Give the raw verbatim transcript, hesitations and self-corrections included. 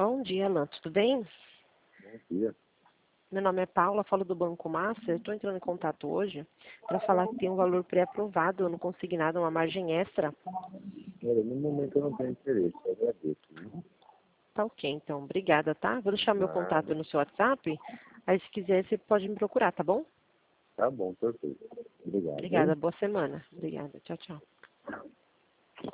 Bom dia, Alan. Tudo bem? Bom dia. Meu nome é Paula, falo do Banco Master. Estou entrando em contato hoje para falar que tem um valor pré-aprovado no consignado, uma margem extra. Olha, no momento eu não tenho interesse, eu agradeço. Viu? Tá ok, então. Obrigada, tá? Vou deixar meu contato Nada. no seu WhatsApp. Aí, se quiser, você pode me procurar, tá bom? Tá bom, perfeito. Obrigado, Obrigada. hein? Boa semana. Obrigada. Tchau, tchau.